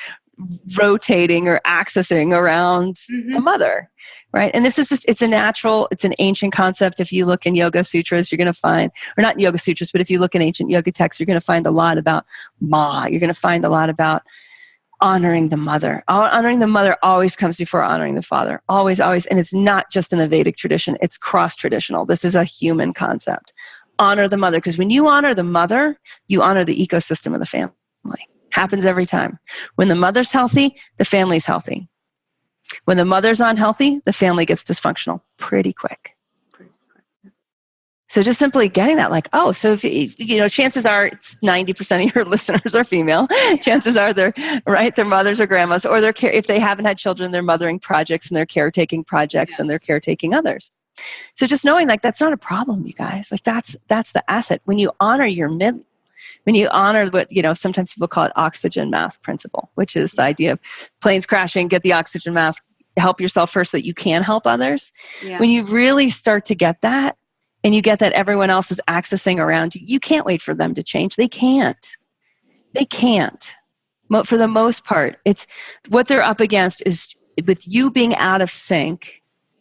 rotating or accessing around mm-hmm. the mother, right? And this is just, it's a natural, it's an ancient concept. If you look in Yoga Sutras, you're going to find, or not Yoga Sutras, but if you look in ancient yoga texts, you're going to find a lot about Ma. You're going to find a lot about honoring the mother. Honoring the mother always comes before honoring the father. Always, always. And it's not just in the Vedic tradition. It's cross-traditional. This is a human concept. Honor the mother. Because when you honor the mother, you honor the ecosystem of the family. Happens every time. When the mother's healthy, the family's healthy. When the mother's unhealthy, the family gets dysfunctional pretty quick. Pretty quick. So just simply getting that, like, oh, so if, if you know, chances are it's ninety percent of your listeners are female. Chances are they're, right, their mothers or grandmas, or they're care, if they haven't had children, they're mothering projects and they're caretaking projects, yeah. and they're caretaking others. So just knowing like that's not a problem, you guys. Like that's that's the asset. When you honor your mid When you honor what, you know, sometimes people call it oxygen mask principle, which is the idea of planes crashing, get the oxygen mask, help yourself first so that you can help others. Yeah. When you really start to get that, and you get that everyone else is accessing around you, you can't wait for them to change. They can't. They can't. For the most part, it's what they're up against is with you being out of sync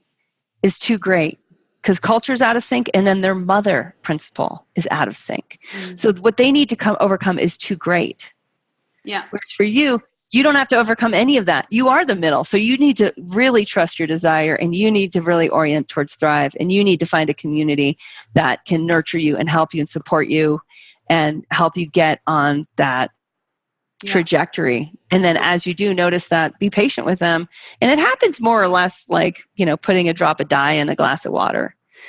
is too great. Because culture's out of sync, and then their mother principle is out of sync. Mm-hmm. So what they need to come overcome is too great. Yeah. Whereas for you, you don't have to overcome any of that. You are the middle. So you need to really trust your desire, and you need to really orient towards thrive, and you need to find a community that can nurture you and help you and support you and help you get on that yeah. trajectory. And then as you do, notice that, be patient with them. And it happens more or less like, you know, putting a drop of dye in a glass of water.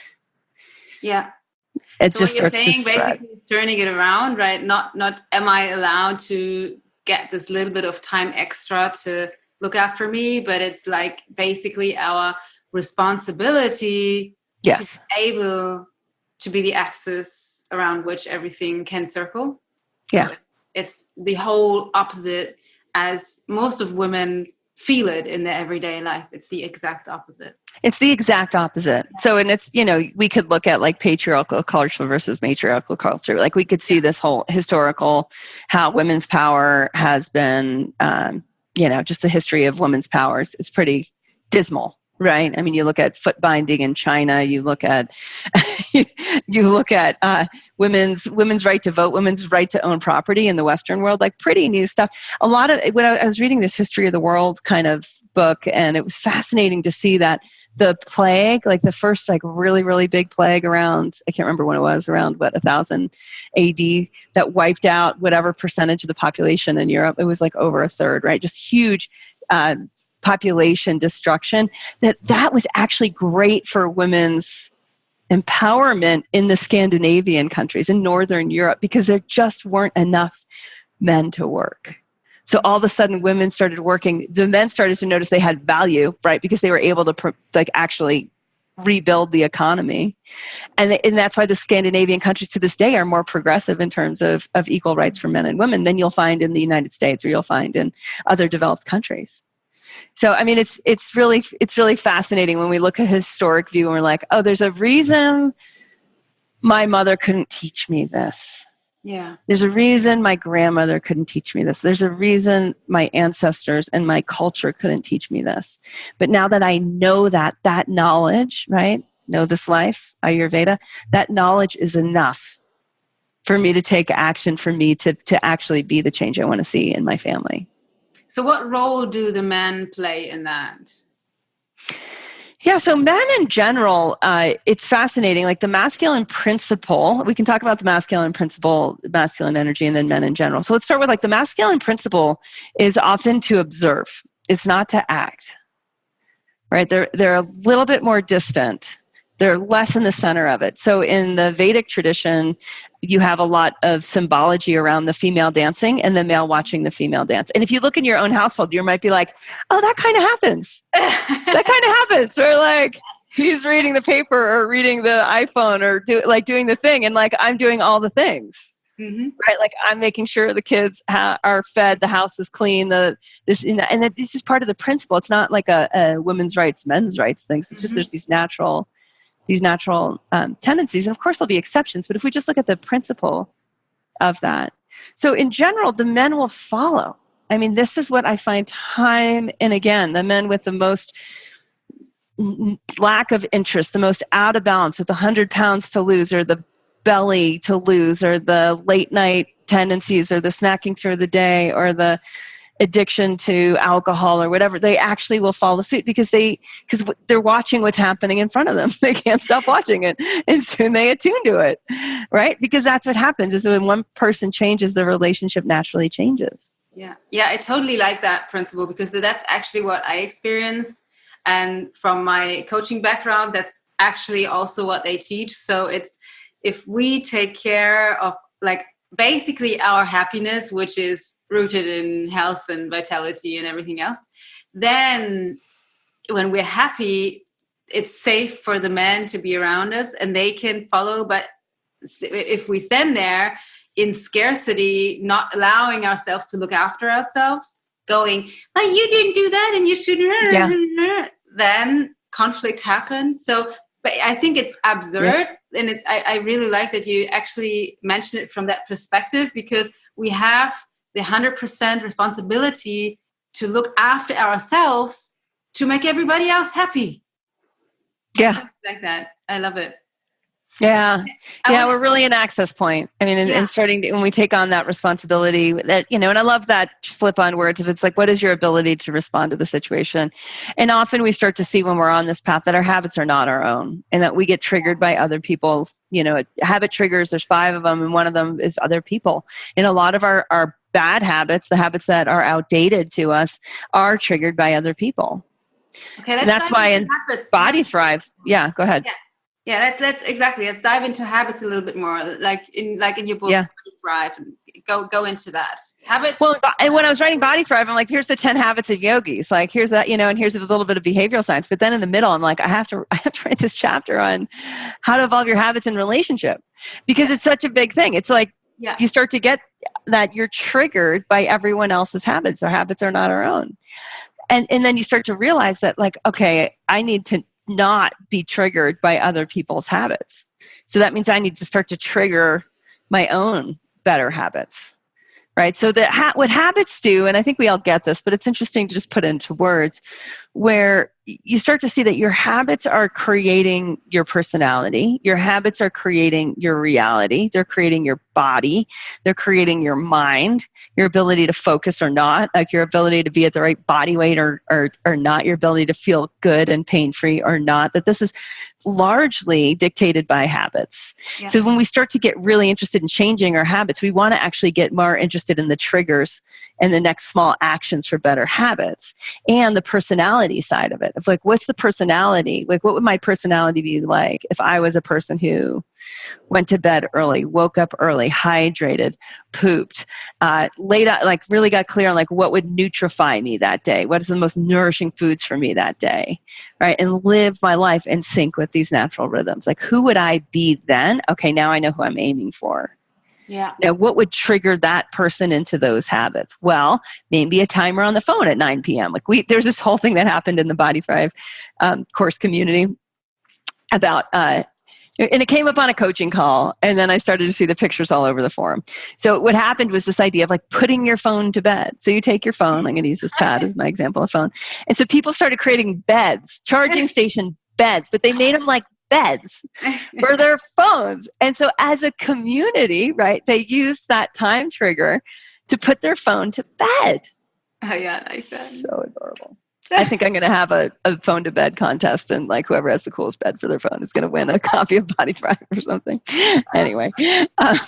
Yeah. It so just what you're starts saying, to spread. basically turning it around, right? Not, not, am I allowed to get this little bit of time extra to look after me? But it's like basically our responsibility yes. to be able to be the axis around which everything can circle. Yeah. So it's, it's the whole opposite as most of women feel it in their everyday life. It's the exact opposite. It's the exact opposite. So, and it's, you know, we could look at like patriarchal culture versus matriarchal culture. Like we could see this whole historical, how women's power has been, um, you know, just the history of women's powers. It's pretty dismal, right? I mean, you look at foot binding in China, you look at, you look at uh, women's women's right to vote, women's right to own property in the Western world, like pretty new stuff. A lot of, when I, I was reading this History of the World kind of book, and it was fascinating to see that the plague, like the first like really, really big plague around, I can't remember when it was, around what, one thousand A D, that wiped out whatever percentage of the population in Europe. It was like over a third, right? Just huge uh, population destruction. That that was actually great for women's empowerment in the Scandinavian countries, in Northern Europe, because there just weren't enough men to work. So all of a sudden, women started working. The men started to notice they had value, right? Because they were able to pro- like actually rebuild the economy, and th- and that's why the Scandinavian countries to this day are more progressive in terms of of equal rights for men and women than you'll find in the United States or you'll find in other developed countries. So I mean, it's it's really it's really fascinating when we look at a historic view and we're like, oh, there's a reason my mother couldn't teach me this. Yeah. There's a reason my grandmother couldn't teach me this. There's a reason my ancestors and my culture couldn't teach me this. But now that I know that, that knowledge, right? Know this life, Ayurveda, that knowledge is enough for me to take action, for me to, to actually be the change I want to see in my family. So what role do the men play in that? Yeah, so men in general, uh, it's fascinating. Like the masculine principle, we can talk about the masculine principle, masculine energy, and then men in general. So let's start with like the masculine principle is often to observe. It's not to act, right? They're they're a little bit more distant. They're less in the center of it. So in the Vedic tradition, you have a lot of symbology around the female dancing and the male watching the female dance. And if you look in your own household, you might be like, oh, that kind of happens. That kind of happens. Or like he's reading the paper or reading the iPhone or do like doing the thing. And like, I'm doing all the things, mm-hmm. right? Like I'm making sure the kids ha- are fed, the house is clean, the this, and that this is part of the principle. It's not like a, a women's rights, men's rights things. It's just, mm-hmm. there's these natural these natural um, tendencies. And of course there'll be exceptions, but if we just look at the principle of that. So in general, the men will follow. I mean, this is what I find time and again, the men with the most lack of interest, the most out of balance, with the hundred pounds to lose or the belly to lose or the late night tendencies or the snacking through the day or the addiction to alcohol or whatever, they actually will follow suit because they because they're watching what's happening in front of them. They can't stop watching it, and soon they attune to it, right? Because that's what happens is when one person changes, the relationship naturally changes. Yeah, yeah, I totally like that principle because that's actually what I experienced, and from my coaching background, that's actually also what they teach. So it's if we take care of like basically our happiness, which is rooted in health and vitality and everything else, then when we're happy, it's safe for the men to be around us and they can follow. But if we stand there in scarcity, not allowing ourselves to look after ourselves, going, well, you didn't do that and you shouldn't, yeah. then conflict happens. So, but I think it's absurd. Yeah. And it, I, I really like that you actually mentioned it from that perspective, because we have the one hundred percent responsibility to look after ourselves to make everybody else happy. Yeah. Like that. I love it. Yeah. I yeah. We're really an access point. I mean, and, yeah. and starting to, when we take on that responsibility that, you know, and I love that flip on words. If it's like, what is your ability to respond to the situation? And often we start to see when we're on this path that our habits are not our own and that we get triggered by other people's, you know, habit triggers. There's five of them. And one of them is other people. And a lot of our, our bad habits, the habits that are outdated to us, are triggered by other people. Okay. And that's why in habits. Body Thrive. Yeah. Go ahead. Yeah. Yeah, let's let's exactly. Let's dive into habits a little bit more, like in like in your book, yeah. Body Thrive, and go go into that. Habits. Well, and when I was writing Body Thrive, I'm like, here's the ten habits of yogis. Like, here's that, you know, and here's a little bit of behavioral science. But then in the middle, I'm like, I have to I have to write this chapter on how to evolve your habits in relationship, because yeah. it's such a big thing. It's like yeah. you start to get that you're triggered by everyone else's habits. Our habits are not our own, and and then you start to realize that, like, okay, I need to not be triggered by other people's habits. So that means I need to start to trigger my own better habits, right? So that ha- what habits do, and I think we all get this, but it's interesting to just put it into words, where you start to see that your habits are creating your personality. Your habits are creating your reality. They're creating your body. They're creating your mind, your ability to focus or not, like your ability to be at the right body weight or, or, or not, your ability to feel good and pain-free or not, that this is largely dictated by habits. Yeah. So when we start to get really interested in changing our habits, we want to actually get more interested in the triggers and the next small actions for better habits and the personality side of it. Of like, what's the personality? Like, what would my personality be like if I was a person who went to bed early, woke up early, hydrated, pooped, uh, laid out, like really got clear on like what would nutrify me that day? What is the most nourishing foods for me that day, right? And live my life in sync with these natural rhythms. Like, who would I be then? Okay, now I know who I'm aiming for. Yeah. Now, what would trigger that person into those habits? Well, maybe a timer on the phone at nine p.m. Like we, there's this whole thing that happened in the Body Thrive um, course community about, uh, and it came up on a coaching call, and then I started to see the pictures all over the forum. So what happened was this idea of like putting your phone to bed. So you take your phone, I'm going to use this pad as my example of phone. And so people started creating beds, charging station beds, but they made them like beds for their phones. And so as a community, right, they used that time trigger to put their phone to bed. Oh yeah, I like that. So adorable. I think I'm going to have a, a phone to bed contest, and like whoever has the coolest bed for their phone is going to win a copy of Body Thrive or something. Anyway. Um,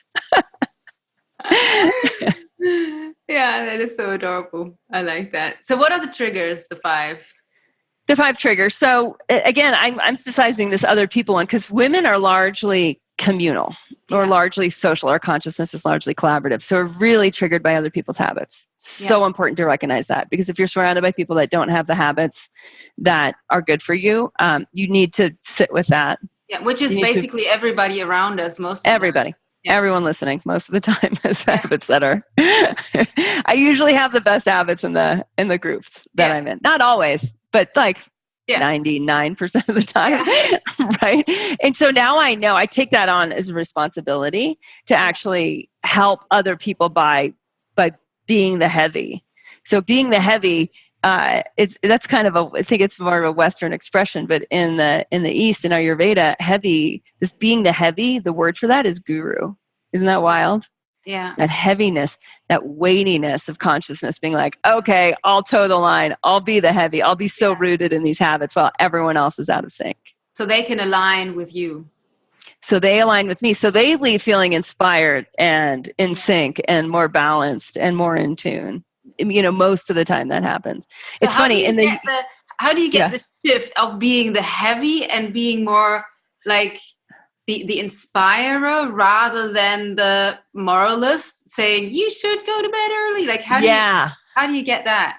yeah, that is so adorable. I like that. So what are the triggers, the five? The five triggers. So again, I'm emphasizing this other people one because women are largely communal or yeah. largely social. Our consciousness is largely collaborative. So we're really triggered by other people's habits. So yeah. important to recognize that, because if you're surrounded by people that don't have the habits that are good for you, um, you need to sit with that. Yeah, which is basically to, everybody around us, most of everybody. Yeah. Everyone listening most of the time has yeah. habits that are I usually have the best habits in the in the groups that yeah. I'm in. Not always, but like yeah. ninety-nine percent of the time, yeah. right? And so now I know I take that on as a responsibility to actually help other people by by being the heavy. So being the heavy, uh, it's that's kind of a I think it's more of a Western expression, but in the in the East, in Ayurveda, heavy, this being the heavy, the word for that is guru. Isn't that wild? Yeah. That heaviness, that weightiness of consciousness being like, okay, I'll toe the line. I'll be the heavy. I'll be so yeah. rooted in these habits while everyone else is out of sync. So they can align with you. So they align with me. So they leave feeling inspired and in sync and more balanced and more in tune. You know, most of the time that happens. So it's funny. In the, the how do you get yeah. the shift of being the heavy and being more like the the inspirer rather than the moralist saying you should go to bed early? Like how do yeah. you how do you get that?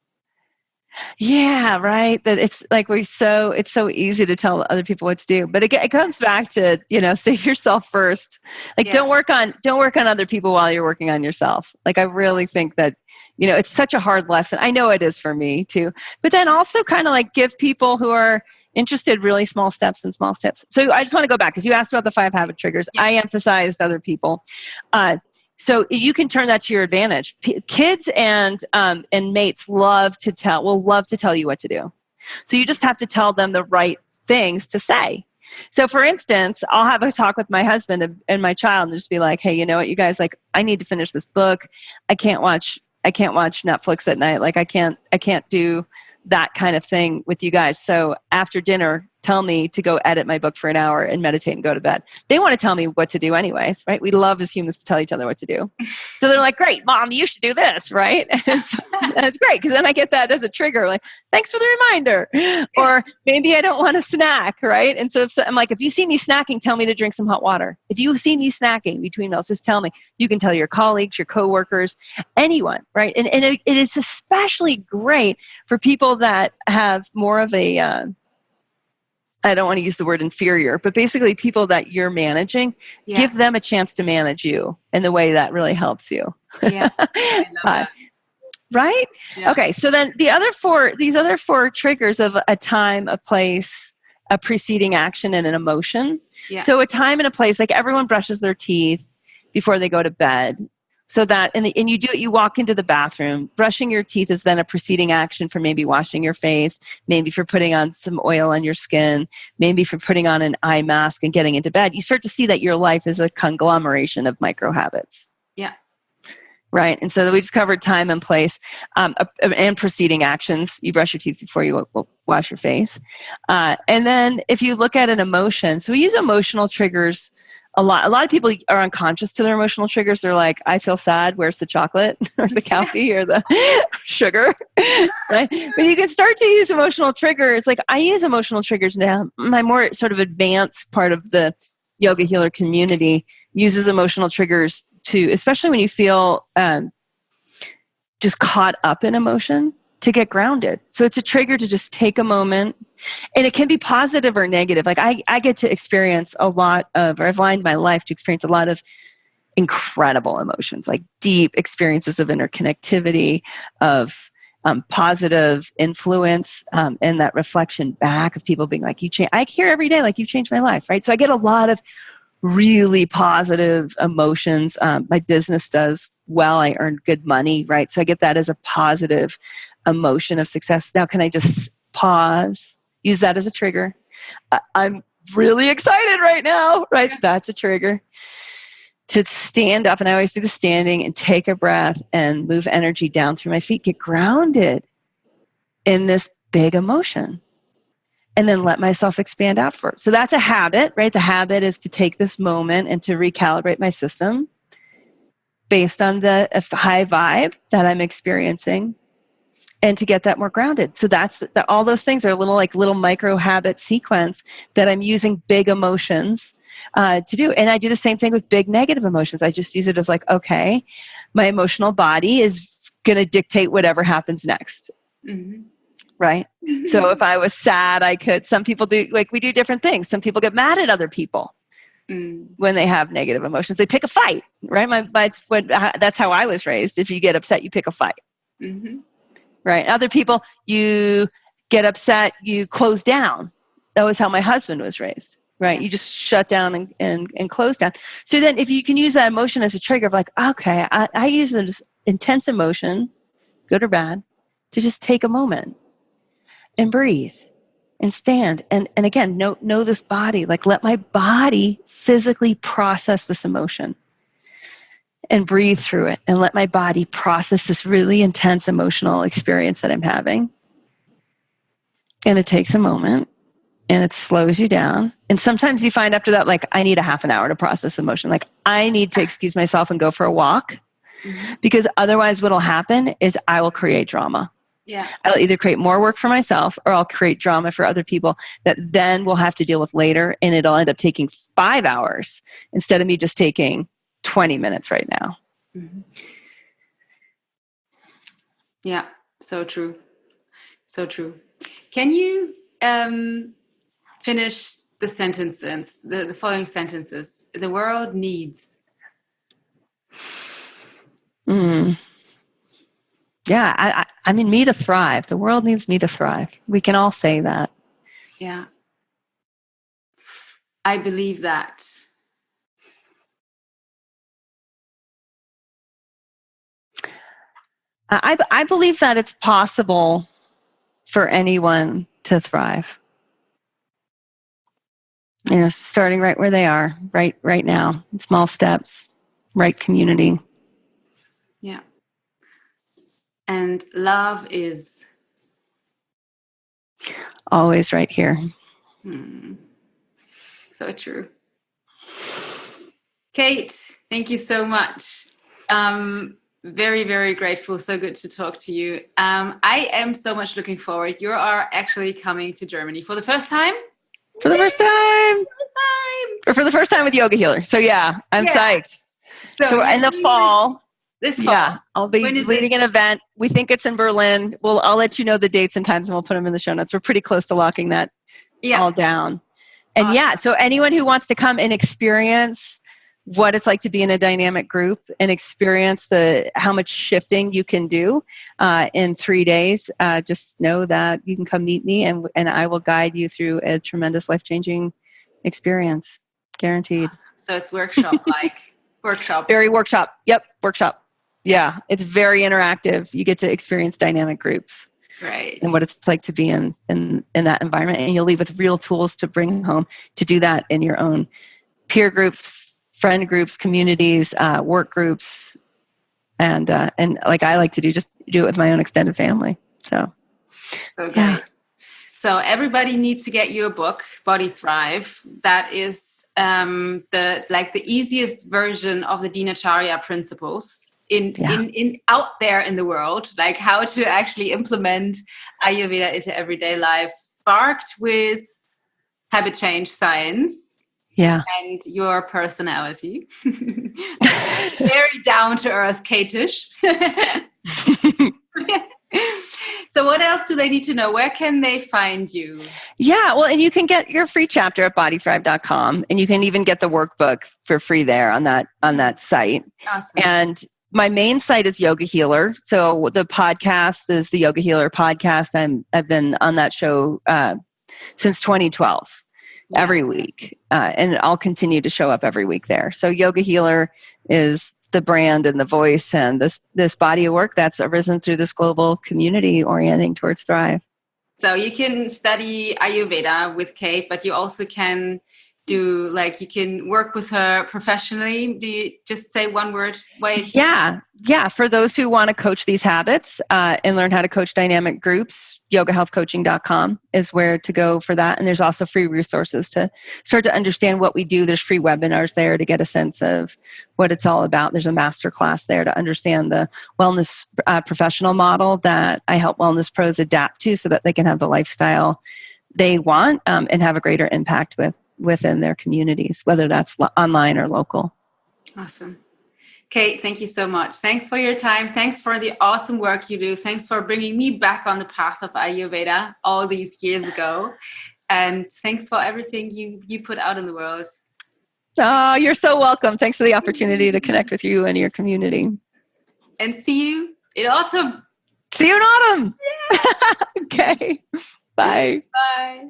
Yeah, right. That it's like we so it's so easy to tell other people what to do, but it, it comes back to, you know, save yourself first. Like yeah. don't work on don't work on other people while you're working on yourself. Like I really think that, you know, it's such a hard lesson. I know it is for me too. But then also kind of like give people who are interested really small steps and small steps. So I just want to go back because you asked about the five habit triggers. Yeah. I emphasized other people. Uh, So you can turn that to your advantage. P- kids and um, and mates love to tell, will love to tell you what to do. So you just have to tell them the right things to say. So for instance, I'll have a talk with my husband and, and my child and just be like, hey, you know what, you guys, like, I need to finish this book. I can't watch, I can't watch Netflix at night. Like I can't, I can't do that kind of thing with you guys. So after dinner, tell me to go edit my book for an hour and meditate and go to bed. They want to tell me what to do anyways, right? We love as humans to tell each other what to do. So they're like, great, Mom, you should do this, right? And so that's great because then I get that as a trigger, like, thanks for the reminder. Or maybe I don't want to snack, right? And so, if so I'm like, if you see me snacking, tell me to drink some hot water. If you see me snacking between meals, just tell me. You can tell your colleagues, your coworkers, anyone, right? And, and it, it is especially great for people that have more of a, uh, I don't want to use the word inferior, but basically people that you're managing, yeah. give them a chance to manage you in the way that really helps you. Yeah, I love that. uh, right? Yeah. Okay, so then the other four, these other four triggers of a time, a place, a preceding action, and an emotion. Yeah. So a time and a place, like everyone brushes their teeth before they go to bed. So that, and, the, and you do it, you walk into the bathroom. Brushing your teeth is then a preceding action for maybe washing your face, maybe for putting on some oil on your skin, maybe for putting on an eye mask and getting into bed. You start to see that your life is a conglomeration of micro habits. Yeah. Right. And so we just covered time and place, um, and preceding actions. You brush your teeth before you wash your face. Uh, and then if you look at an emotion, so we use emotional triggers a lot. A lot of people are unconscious to their emotional triggers. They're like, I feel sad. Where's the chocolate or the coffee or the sugar? Right. But you can start to use emotional triggers. Like I use emotional triggers now. My more sort of advanced part of the yoga healer community uses emotional triggers to, especially when you feel um, just caught up in emotion, to get grounded. So it's a trigger to just take a moment, and it can be positive or negative. Like I, I get to experience a lot of, or I've lined my life to experience a lot of incredible emotions, like deep experiences of interconnectivity, of um, positive influence, um, and that reflection back of people being like, you change, I hear every day, like you've changed my life, right? So I get a lot of really positive emotions. Um, my business does well. I earn good money, right? So I get that as a positive emotion of success. Now, can I just pause, use that as a trigger? I- I'm really excited right now, right? That's a trigger. To stand up, and I always do the standing, and take a breath and move energy down through my feet, get grounded in this big emotion. And then let myself expand out for it. So that's a habit, right? The habit is to take this moment and to recalibrate my system based on the high vibe that I'm experiencing, and to get that more grounded. So that's that. All those things are a little like little micro habit sequence that I'm using big emotions uh, to do. And I do the same thing with big negative emotions. I just use it as like, okay, my emotional body is going to dictate whatever happens next. Mm-hmm. Right? Mm-hmm. So if I was sad, I could, some people do, like we do different things. Some people get mad at other people mm. when they have negative emotions. They pick a fight, right? My, my, what, that's how I was raised. If you get upset, you pick a fight. Mm-hmm. Right? Other people, you get upset, you close down. That was how my husband was raised, right? Yeah. You just shut down and, and, and close down. So then if you can use that emotion as a trigger of like, okay, I, I use this intense emotion, good or bad, to just take a moment and breathe and stand. And, and again, know, know this body, like let my body physically process this emotion and breathe through it, and let my body process this really intense emotional experience that I'm having. And it takes a moment, and it slows you down. And sometimes you find after that, like, I need a half an hour to process emotion. Like, I need to excuse myself and go for a walk, mm-hmm. because otherwise what'll happen is I will create drama. Yeah. I'll either create more work for myself, or I'll create drama for other people that then we'll have to deal with later. And it'll end up taking five hours instead of me just taking twenty minutes right now. Mm-hmm. Yeah, so true. So true. Can you um, finish the sentences, the, the following sentences? The world needs. Mm. Yeah, I, I, I mean, me to thrive. The world needs me to thrive. We can all say that. Yeah. I believe that. I, I believe that it's possible for anyone to thrive. You know, starting right where they are, right, right now, small steps, right community. Yeah. And love is always right here. Hmm. So true. Kate, thank you so much. Um, very, very grateful. So good to talk to you. Um, I am so much looking forward. You are actually coming to Germany for the first time? For the first time. For the first time. Or for the first time with Yoga Healer. So yeah, I'm yeah. psyched. So, so in the fall. This fall. Yeah, I'll be leading an event. We think it's in Berlin. We'll, I'll let you know the dates and times, and we'll put them in the show notes. We're pretty close to locking that yeah. all down. And awesome. yeah, so anyone who wants to come and experience what it's like to be in a dynamic group and experience the how much shifting you can do uh, in three days, uh, just know that you can come meet me, and and I will guide you through a tremendous life-changing experience, guaranteed. Awesome. So it's workshop like workshop. Very workshop. Yep, workshop. Yeah, it's very interactive. You get to experience dynamic groups. Right. And what it's like to be in, in, in that environment. And you'll leave with real tools to bring home to do that in your own peer groups, friend groups, communities, uh, work groups. And, uh, and like I like to do, just do it with my own extended family. So, okay. Yeah. So everybody needs to get you a book, Body Thrive. That is um, the like the easiest version of the Dinacharya principles. In, yeah. in in out there in the world, like how to actually implement Ayurveda into everyday life, sparked with habit change science, yeah, and your personality. Very down to earth, Kate-ish. So what else do they need to know? Where can they find you? Yeah, well, and you can get your free chapter at body thrive dot com, and you can even get the workbook for free there on that on that site. Awesome. And my main site is Yoga Healer. So the podcast is the Yoga Healer podcast. I'm, I've been on that show uh, since twenty twelve, yeah. every week. Uh, and I'll continue to show up every week there. So Yoga Healer is the brand and the voice and this, this body of work that's arisen through this global community orienting towards Thrive. So you can study Ayurveda with Kate, but you also can do like you can work with her professionally. Do you just say one word? Wait. Yeah. Yeah. For those who want to coach these habits uh, and learn how to coach dynamic groups, yoga health coaching dot com is where to go for that. And there's also free resources to start to understand what we do. There's free webinars there to get a sense of what it's all about. There's a master class there to understand the wellness uh, professional model that I help wellness pros adapt to so that they can have the lifestyle they want um, and have a greater impact with within their communities, whether that's lo- online or local. Awesome. Kate, thank you so much. Thanks for your time. Thanks for the awesome work you do. Thanks for bringing me back on the path of Ayurveda all these years ago. And thanks for everything you, you put out in the world. Oh, you're so welcome. Thanks for the opportunity to connect with you and your community. And see you in autumn. See you in autumn. Yeah. Okay. Bye. Bye.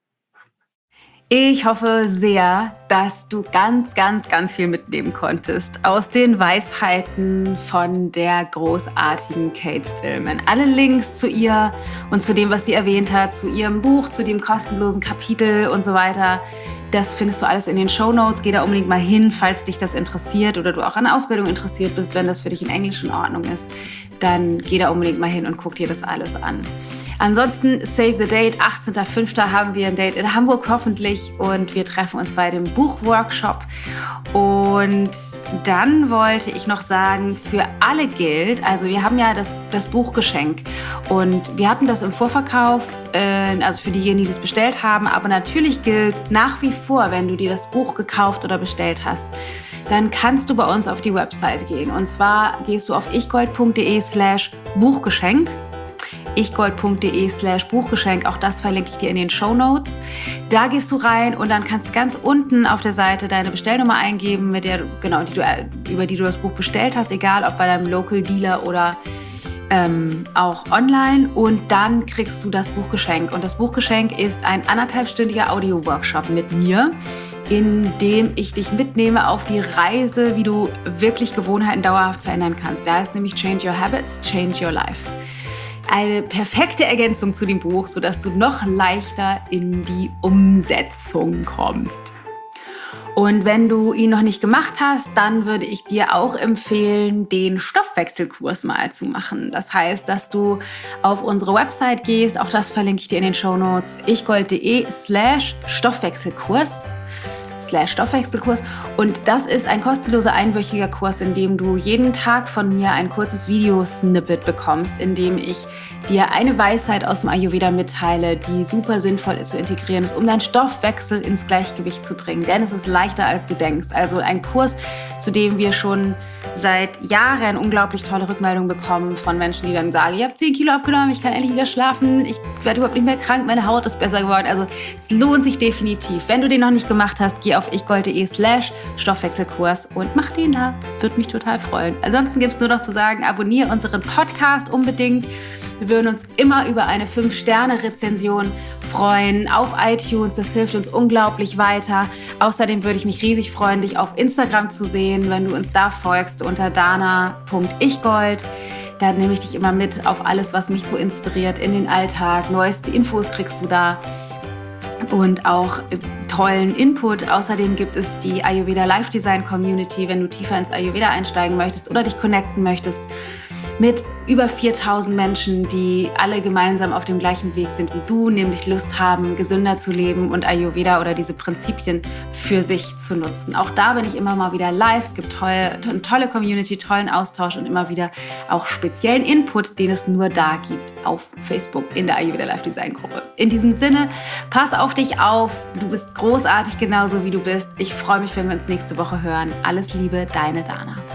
Ich hoffe sehr, dass du ganz, ganz, ganz viel mitnehmen konntest aus den Weisheiten von der großartigen Kate Stillman. Alle Links zu ihr und zu dem, was sie erwähnt hat, zu ihrem Buch, zu dem kostenlosen Kapitel und so weiter, das findest du alles in den Shownotes. Geh da unbedingt mal hin, falls dich das interessiert oder du auch an Ausbildung interessiert bist, wenn das für dich in Englisch in Ordnung ist. Dann geh da unbedingt mal hin und guck dir das alles an. Ansonsten, save the date, achtzehnter fünfter haben wir ein Date in Hamburg hoffentlich und wir treffen uns bei dem Buchworkshop. Und dann wollte ich noch sagen, für alle gilt, also wir haben ja das, das Buchgeschenk und wir hatten das im Vorverkauf, äh, also für diejenigen, die das bestellt haben, aber natürlich gilt nach wie vor, wenn du dir das Buch gekauft oder bestellt hast, dann kannst du bei uns auf die Website gehen. Und zwar gehst du auf ichgold.de slash Buchgeschenk. ichgold.de slash Buchgeschenk. Auch das verlinke ich dir in den Shownotes. Da gehst du rein und dann kannst du ganz unten auf der Seite deine Bestellnummer eingeben, mit der, genau, die du, über die du das Buch bestellt hast, egal ob bei deinem Local Dealer oder ähm, auch online. Und dann kriegst du das Buchgeschenk. Und das Buchgeschenk ist ein anderthalbstündiger Audio-Workshop mit mir, in dem ich dich mitnehme auf die Reise, wie du wirklich Gewohnheiten dauerhaft verändern kannst. Da heißt nämlich Change Your Habits, Change Your Life. Eine perfekte Ergänzung zu dem Buch, sodass du noch leichter in die Umsetzung kommst. Und wenn du ihn noch nicht gemacht hast, dann würde ich dir auch empfehlen, den Stoffwechselkurs mal zu machen. Das heißt, dass du auf unsere Website gehst, auch das verlinke ich dir in den Shownotes, ichgold.de slash Stoffwechselkurs. slash Stoffwechselkurs. Und das ist ein kostenloser einwöchiger Kurs, in dem du jeden Tag von mir ein kurzes Video-Snippet bekommst, in dem ich dir eine Weisheit aus dem Ayurveda mitteile, die super sinnvoll zu integrieren ist, um deinen Stoffwechsel ins Gleichgewicht zu bringen. Denn es ist leichter, als du denkst. Also ein Kurs, zu dem wir schon seit Jahren unglaublich tolle Rückmeldungen bekommen von Menschen, die dann sagen, ich habe zehn Kilo abgenommen, ich kann endlich wieder schlafen, ich werde überhaupt nicht mehr krank, meine Haut ist besser geworden. Also es lohnt sich definitiv. Wenn du den noch nicht gemacht hast, geh auf ichgold.de slash Stoffwechselkurs und mach den da. Würde mich total freuen. Ansonsten gibt es nur noch zu sagen, abonniere unseren Podcast unbedingt. Wir würden uns immer über eine fünf Sterne Rezension freuen auf iTunes. Das hilft uns unglaublich weiter. Außerdem würde ich mich riesig freuen, dich auf Instagram zu sehen, wenn du uns da folgst unter dana punkt ichgold. Da nehme ich dich immer mit auf alles, was mich so inspiriert in den Alltag. Neueste Infos kriegst du da und auch tollen Input. Außerdem gibt es die Ayurveda Life Design Community, wenn du tiefer ins Ayurveda einsteigen möchtest oder dich connecten möchtest mit über viertausend Menschen, die alle gemeinsam auf dem gleichen Weg sind wie du, nämlich Lust haben, gesünder zu leben und Ayurveda oder diese Prinzipien für sich zu nutzen. Auch da bin ich immer mal wieder live. Es gibt tolle, eine tolle Community, tollen Austausch und immer wieder auch speziellen Input, den es nur da gibt auf Facebook in der Ayurveda Life Design Gruppe. In diesem Sinne, pass auf dich auf. Du bist großartig genauso wie du bist. Ich freue mich, wenn wir uns nächste Woche hören. Alles Liebe, deine Dana.